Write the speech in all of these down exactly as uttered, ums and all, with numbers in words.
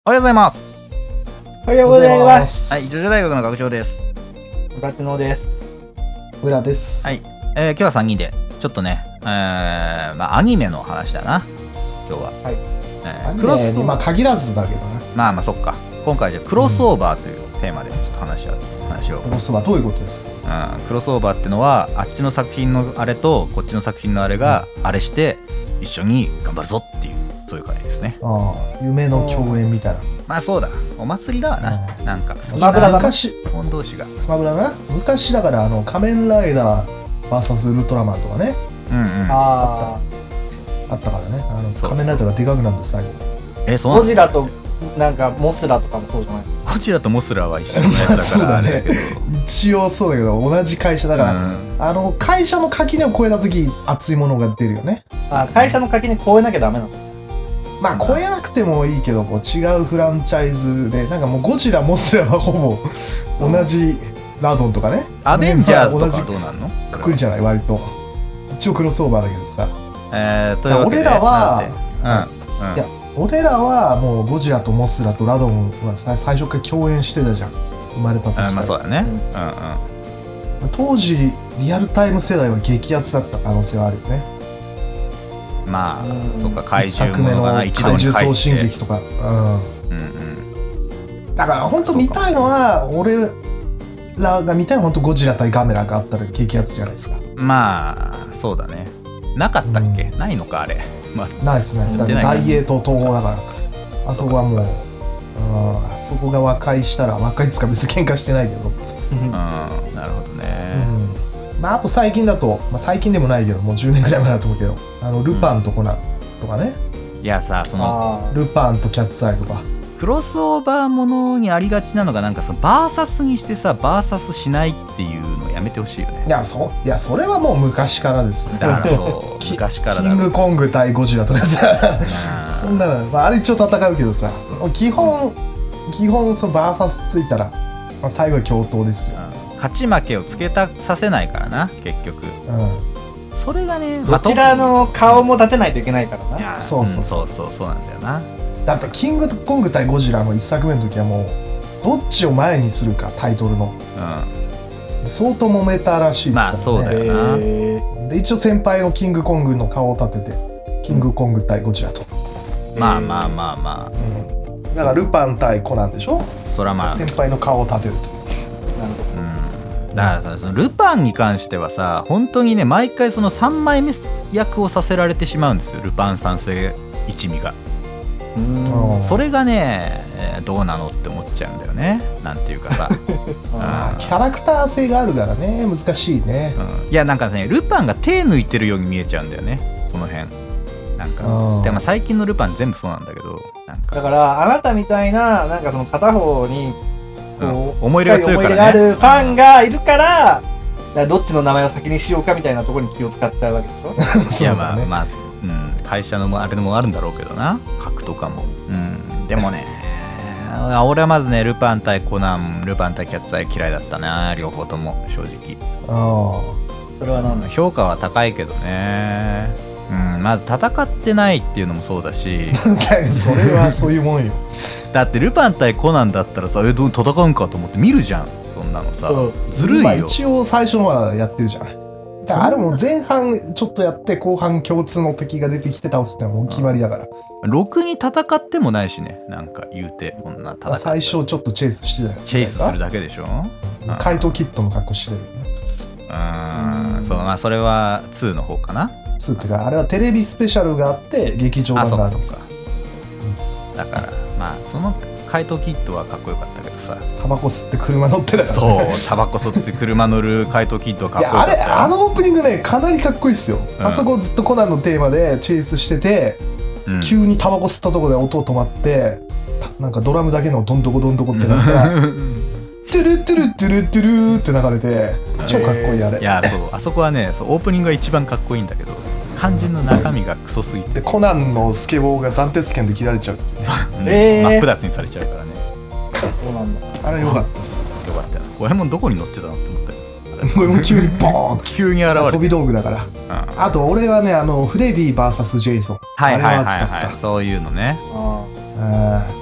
おはようございます。 おはようございます。 はい、ジョジョ大学の学長です。 ガチノです。 村です。 はい、えー、今日はさんにんでちょっとね、えー、まあアニメの話だな今日は。はい。 えー、アニメにまあ限らずだけどね。 まあまあそっか。今回じゃクロスオーバーというテーマでちょっと話し合う話を。 クロスオーバーどういうことですか？ うん、クロスオーバーってのはあっちの作品のあれとこっちの作品のあれがあれして一緒に頑張るぞっていうそういう回ですね。 ああ、夢の共演みたいな。 まあそうだ、お祭りだわな、うん、なんかスマブラだ昔本同士がスマブラだな昔だからあの仮面ライダー ブイエス ウルトラマンとかね、 うんうん、 あったあったからね、あの仮面ライダーがでかくなるんです最後。 え、そうゴジラとなんかモスラとかもそうじゃない？ ゴジラとモスラは一緒のやつだからそうだね一応そうだけど同じ会社だから、うん、あの会社の垣根を越えた時熱いものが出るよね。 あ、会社の垣根越えなきゃダメなの？ まあ超えなくてもいいけどこう違うフランチャイズでなんかもうゴジラモスラはほぼ同じラドンとかね、 アベンジャーズとかどうなんの？ くくりじゃない割と一応クロスオーバーだけどさ、 えー、というわけで俺らは、 うんうん、 いや俺らはもうゴジラとモスラとラドンは最初から共演してたじゃん生まれた時から。 まあそうだね、うんうん、当時リアルタイム世代は激アツだった可能性はあるよね。 まあ、うん、そっか怪獣ものがな一度に怪獣送信劇とか、うんうんうん、だから本当見たいのは俺らが見たいのは本当ゴジラ対ガメラがあったら激アツじゃないですか。 まあそうだね。なかったっけ、うん、ないのかあれ、まあ、 ナイスナイスだ大英と東宝だからあそこはもうあそこが和解したら和解つか別に喧嘩してないけどうん、なるほどね、 うん、まああと最近だと、まあ、最近でもないけどもうじゅうねんくらい前だと思うけどあのルパンとコナンとかね、 うん、いやさそのルパンとキャッツアイとかクロスオーバーものにありがちなのがなんかそのバーサスにしてさバーサスしないっていうのやめてほしいよね。 いやそいやそれはもう昔からです。 だからそう昔からだキングコング対ゴジラとかさそんなの、まあ、あれ一応戦うけどさ基本基本そのバーサスついたら、まあ、最後は共闘ですよ、 うん、勝ち負けをつけたさせないからな結局、うん、それがねどちらの顔も立てないといけないからな。 いやそうそうそう、 うん、そうそうそうなんだよな。 だってキングコング対ゴジラの一作目の時はもうどっちを前にするかタイトルの、うん、相当揉めたらしいですからね。 まあそうだよな。 で一応先輩のキングコングの顔を立ててキングコング対ゴジラと、 うん、まあまあまあまあ、うん、 だからルパン対コナンでしょ。 そらまあ先輩の顔を立てると。 なるほど、うん、だからさそのルパンに関してはさ本当にね毎回そのさんまいめ役をさせられてしまうんですよルパン三世一味が。うんそれがね、えー、どうなのって思っちゃうんだよね。なんていうかさあキャラクター性があるからね難しいね、 うん、いやなんかねルパンが手抜いてるように見えちゃうんだよねその辺なんか。でも最近のルパン全部そうなんだけどなんかだからあなたみたいななんかその片方にこう、 うん、思い入れが強いからね思い入れがあるファンがいるから、うん、だからどっちの名前を先にしようかみたいなところに気を使っちゃうわけでしょいやまあまあうん、会社のあれもあるんだろうけどな格とかも、うん、でもね俺はまずねルパン対コナンルパン対キャッツアイ嫌いだったな両方とも正直。 あそれはなんだ、 評価は高いけどね、うん、まず戦ってないっていうのもそうだしそれはそういうもんよだってルパン対コナンだったらさえどう戦うんかと思って見るじゃんそんなのさ、うん、ずるいよ、まあ、 一応最初のはやってるじゃないあれも前半ちょっとやって後半共通の敵が出てきて倒すってのはもう決まりだから、 うん、ろくに戦ってもないしねなんか言うてこんな戦って最初ちょっとチェイスしてたよ、ね、 チェイスするだけでしょ。 怪盗キットの格好してるよね。 うんうんそうまあそれはにの方かな。 にっていうかあれはテレビスペシャルがあって劇場版があるんですよ。 だからまあその怪盗キットはかっこよかったけどさタバコ吸って車乗ってたからね。そうタバコ吸って車乗る怪盗キットはかっこよかったよ。 いやあれあのオープニングねかなりかっこいいっすよ、うん、あそこずっとコナンのテーマでチェイスしてて、うん、急にタバコ吸ったとこで音止まってなんかドラムだけのどんどこどんどこってなったらトゥルトゥルトゥルトゥルって流れて超かっこいいあれ。 いやそうあそこはねそうオープニングが一番かっこいいんだけど肝心の中身がクソすぎてでコナンのスケボーが暫定剣で切られちゃう、うんえー、真っ二つにされちゃうからね。 そうなんだあれ良かったっす。 よかったよ。ゴエモンどこに乗ってたのって思ったけどゴエモン急にボーン急に現れて飛び道具だから、うん、あと俺はねあのフレディ ブイエス ジェイソンはいはいはいはいそういうのね。ああ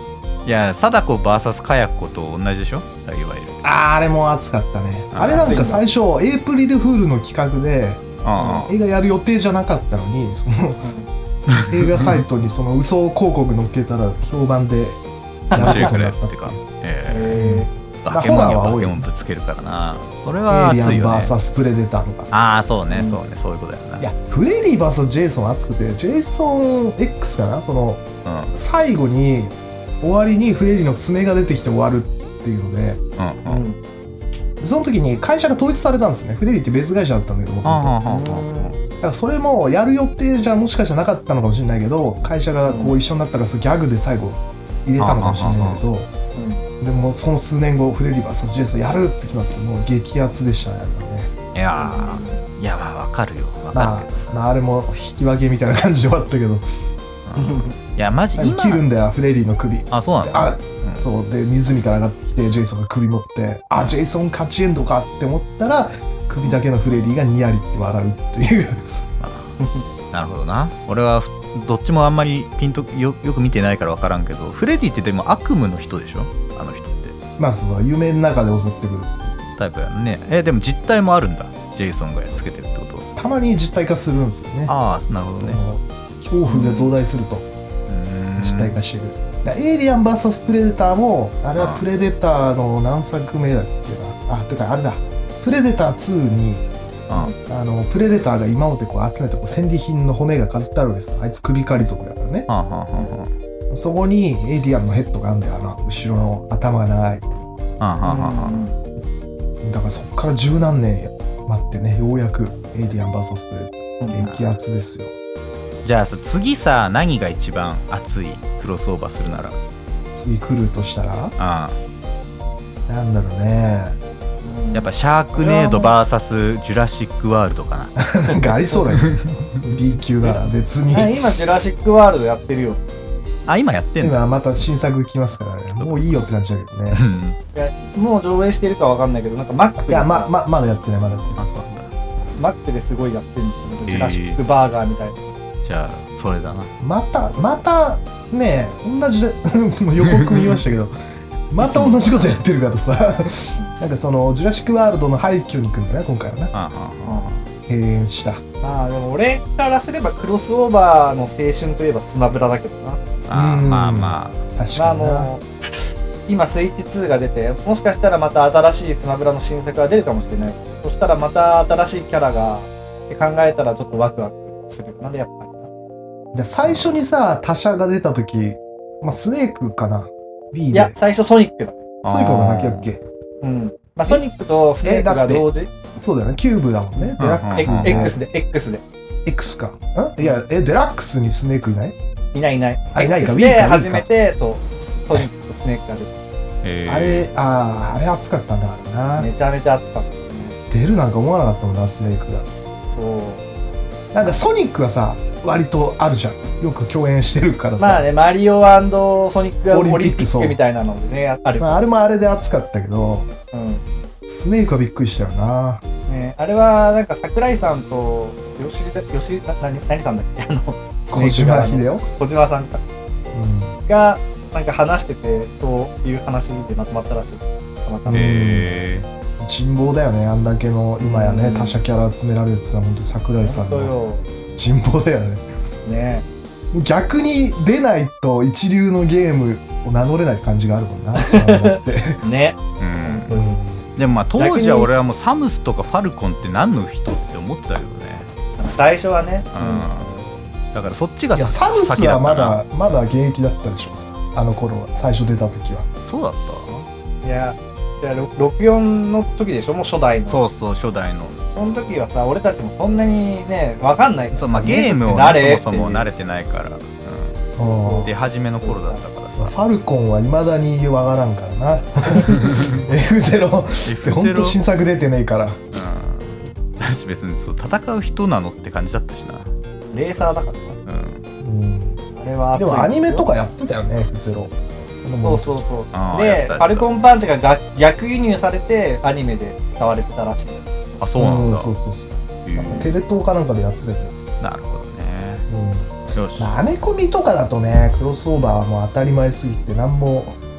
いや貞子 ブイエス かやっこと同じでしょ、いわゆる。 あーあれも熱かったね。 ああれなんか最初エイプリルフールの企画でああ映画やる予定じゃなかったのに、その映画サイトにその嘘広告載っけたら評判でやることになったっていうか。 えバケモンにはバケモンぶつけるからな。それはエイリアン熱いよね。 ブイエス プレデターとか。 ああそうね、 うんそうね、そういうことだよな。 いやフレディ ブイエス ジェイソン熱くて、ジェイソン X かな、そのうん最後に終わりにフレディの爪が出てきて終わるっていうので、 うんーうんその時に会社が統一されたんですね。フレディって別会社だったんだけど、 はあはあ元々 はあはだからそれもやる予定じゃもしかしたらなかったのかもしれないけど、会社がこう一緒になったからそのギャグで最後入れたのかもしれないけど、でもその数年後フレディ ブイエス ジェイソンやるって決まってもう激アツでしたね、あれはね。 あいやーいやまあわかるよ、わかまるけどあ、まあ、あれも引き分けみたいな感じで終わったけど、 うんいやマジ今切るんだよフレディの首。 あそうなんだ。 あうんそうで湖から上がってきてジェイソンが首持ってあジェイソン勝ちエンドかって思ったら首だけのフレディがニヤリって笑うっていうまあなるほどな。俺はどっちもあんまりピンと よ, よく見てないから分からんけど、フレディってでも悪夢の人でしょ、あの人ってまあそうそう夢の中で襲ってくる。 タイプやんね。えでも実態もあるんだ、ジェイソンがやっつけてるってことは。 たまに実体化するんですよね。 ああなるほどね。 その恐怖が増大するとうーん実体化してる。だエイリアン ブイエス プレデターもあれはプレデターの何作目だっけなあてかあれだプレデターツーにああのプレデターが今までこう集めたこう戦利品の骨が飾ってあるんですよ。あいつ首狩り族だからね。 はあはあはあはそこにエイリアンのヘッドがあるんだよ。あの後ろの頭が長い。 あはあはあはだからそっから十何年待ってね、ようやくエイリアン ブイエス プレデター激アツですよ。 あじゃあさ次さ何が一番熱いクロスオーバーするなら。 次来るとしたらあなんだろうね。 あやっぱシャークネード ブイエス ジュラシックワールドかな。 なんかありそうだけど B 級なら別に。 あ今ジュラシックワールドやってるよ。 あ今やってんの。 今また新作来ますからね。もういいよって感じだけどね。 うんいやもう上映してるかわかんないけど、なんかマックでいやまままだやってないまだやってない。 あそうなんだ。 マックですごいやってるんですよ、 えージュラシックバーガーみたいな。 じゃあそれだな。 またまたね同じでもう予告見ましたけどまた同じことやってるからさなんかそのジュラシックワールドの廃墟に行くんだよね今回はね。 ああああ閉園した。 まあでも俺からすればクロスオーバーの青春といえばスマブラだけどな。 ああうんまあま確まああかにな。 の今スイッチツーが出て、もしかしたらまた新しいスマブラの新作が出るかもしれない。そしたらまた新しいキャラがって考えたらちょっとワクワクする。なんでやっぱりな。 で最初にさ他社が出た時、まあ、スネークかな B でいや、最初ソニックだ。 ソニックが先だっけ。 うん。まあソニックとスネークが同時。 そうだよねキューブだもんね。デラックスうんで X で、X で。 X かんいやえデラックスにスネークいない？ いないいない。 あいないか X ウィーかで初めて、そう、ソニックとスネークが出て。 えーあれあーあれ熱かったんだからな。 めちゃめちゃ熱かったね。 出るなんか思わなかったもんなスネークが。 そう。 なんかソニックはさ割とあるじゃん。よく共演してるからさ。 まあね、マリオ&ソニックがオリンピックみたいなのでね、ある。 まあ、あれもあれで熱かったけど、 うん。 スネークはびっくりしたよな。 ね、あれはなんか桜井さんと吉田吉田何何さんだっけ、あの小島秀夫、 小島さんかうん、 がなんか話してて、そういう話でまとまったらしい。たまたま。 え人望だよね。あんだけの今やね、 うん他社キャラ集められてた本当桜井さんの本当よ。 人望だよね。 ね。 逆に出ないと一流のゲームを名乗れない感じがあるもんな。そう思ってね。 ーうんうんでもまあ当時は俺はもうサムスとかファルコンって何の人って思ってたけどね。 最初はね。 うんだからそっちがいやさサムスはま先だまだ現役だったでしょ。あの頃は最初出た時は。 そうだっいや、いやろろくじゅうよんの時でしょ、もう初代の。 た。そうそう初代の。 その時はさ、俺たちもそんなにね、わかんない。 そうまあゲームを、 誰ね、そもそもっていう慣れてないから、うん、 あ出始めの頃だったからあさ。 ファルコンはいまだにわからんからな。エフゼロ ってほんと新作出てねえから。 うんだし別にそう戦う人なのって感じだったしな。 レーサーだからな。 うんうんあれは熱いでもアニメとかやってたよね、エフゼロ。 そうそうそう。 あーやってで、 たファルコンパンチがが逆輸入されてアニメで使われてたらしい。 あそうなんだ。 そうそうそう。 へーテレ東かなんかでやってたやつ。 なるほどね。 うん。 よし。 まあアメコミとかだとね、クロスオーバーはもう当たり前すぎて何も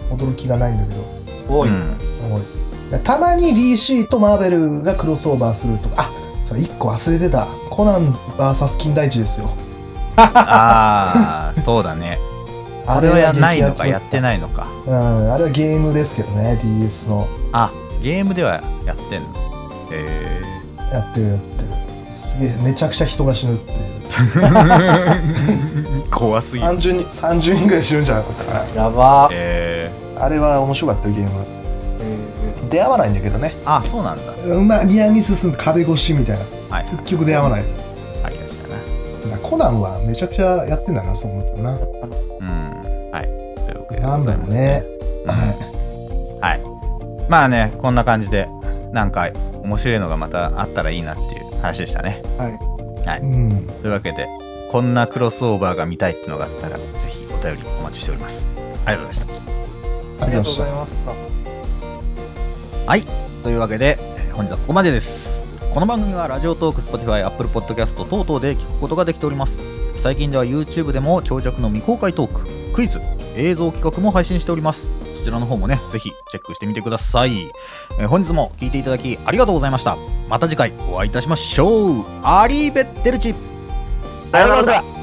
驚きがないんだけど多い、 うん、 多い。たまに ディーシー とマーベルがクロスオーバーするとか、あ、それいっこ忘れてた、コナン ブイエス 金田一ですよ。 ああそうだね。あれはやないのかやってないのか。 うん、あれはゲームですけどね、 ディーエス の。 あ、ゲームではやってんの。へえやってるやってる。すげえめちゃくちゃ人が死ぬっていう怖すぎる。 さんじゅうにんさんじゅうにんぐらい死ぬんじゃなかったかな。 やばー。 えあれは面白かったよゲーム。 えー、 出会わないんだけどね。 あ、そうなんだ。 うまい、ニアミスすん壁越しみたいな、 はい、 結局出会わない。 ありがちだな。 コナンはめちゃくちゃやってんだな、そう思うとな。 うん、はい。というわけでなんだろうね。 うん、はい。まあね、こんな感じでなんか面白いのがまたあったらいいなっていう話でしたね。 はい。 はい。 うん、 というわけでこんなクロスオーバーが見たいっていうのがあったらぜひお便りお待ちしております。ありがとうございました。 ありがとうございました。 はい。というわけで本日はここまでです。この番組はラジオトーク、Spotify、Apple Podcast 等々で聞くことができております。最近では YouTube でも長尺の未公開トーク、クイズ、映像企画も配信しております。そちらの方もね、ぜひチェックしてみてください。えー、本日も聞いていただきありがとうございました。また次回お会いいたしましょう。アリーベッテルチ。 さよなら。